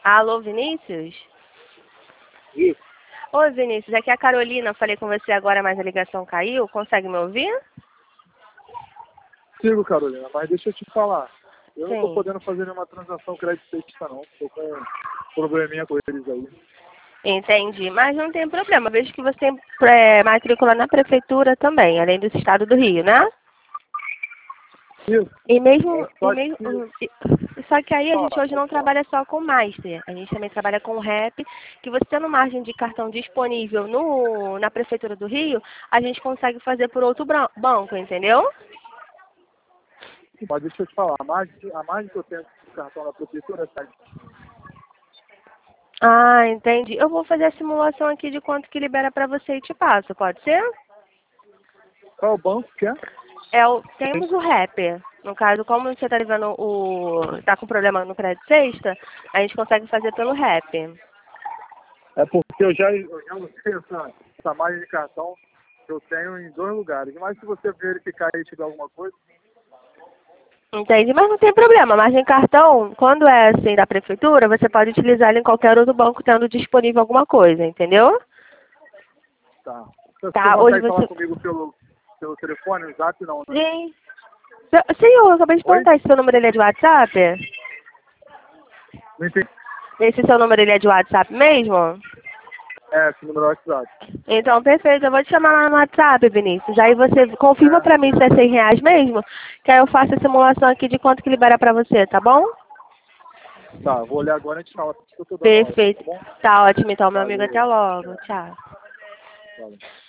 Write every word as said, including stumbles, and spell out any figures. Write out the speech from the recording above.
Alô, Vinícius? Isso. Oi, Vinícius, aqui é a Carolina. Falei com você agora, mas a ligação caiu. Consegue me ouvir? Sigo, Carolina, mas deixa eu te falar. Eu Sim. não tô podendo fazer nenhuma transação crédito-petista, não. Tô com um probleminha com eles aí. Entendi, mas não tem problema. Vejo que você tem é, matrícula na prefeitura também, além do estado do Rio, né? Isso. E mesmo, É, só e mesmo que- só que aí a gente Fala, hoje não pode falar. trabalha só com Master, a gente também trabalha com Rap, que você tendo margem de cartão disponível no, na Prefeitura do Rio, a gente consegue fazer por outro bran- banco, entendeu? Mas deixa eu te falar, a margem, a margem que eu tenho de cartão na prefeitura é sete. Ah, entendi. Eu vou fazer a simulação aqui de quanto que libera para você e te passo, pode ser? Qual é o banco que é? É o, temos o Rap. No caso, como você está levando o. Tá com problema no crédito sexta, a gente consegue fazer pelo Rap. É porque eu já, eu já usei essa, essa margem de cartão que eu tenho em dois lugares. Mas se você verificar e tiver alguma coisa, Entende? Mas não tem problema. Margem cartão, quando é assim da prefeitura, você pode utilizar ele em qualquer outro banco tendo disponível alguma coisa, entendeu? tá. Você Tá, hoje consegue falar você. comigo pelo, pelo telefone, o zap não, né? Sim. Sim, eu acabei de Oi? perguntar se seu número ele é de WhatsApp. Não entendi. Esse seu número ele é de WhatsApp mesmo? É, esse número é o WhatsApp. Então, perfeito. Eu vou te chamar lá no WhatsApp, Vinícius. Aí você confirma É, pra mim se é cem reais mesmo, que aí eu faço a simulação aqui de quanto que libera pra você, tá bom? tá, vou olhar agora e a gente fala. Eu tô dando uma hora, tá Perfeito. bom? Tá ótimo, então, meu amigo. Até Valeu. logo. Tchau. Valeu.